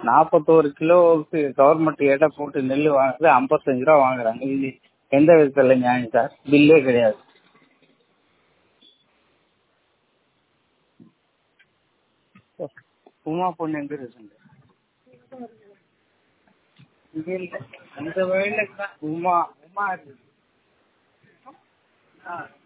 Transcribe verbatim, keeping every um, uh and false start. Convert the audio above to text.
நாற்பத்தோரு கிலோவுக்கு கவர்மெண்ட் எடை போட்டு நெல் வாங்குறது ஐம்பத்தஞ்சு ரூபா வாங்குறாங்க. இது எந்த விதத்துல நியாயம் சார்? பில்லே கிடையாது. உமா பொண்ணு எங்க இருக்குங்க? இங்க இல்ல, அந்த வயலுக்கு தான் உமா உமா இருக்கு.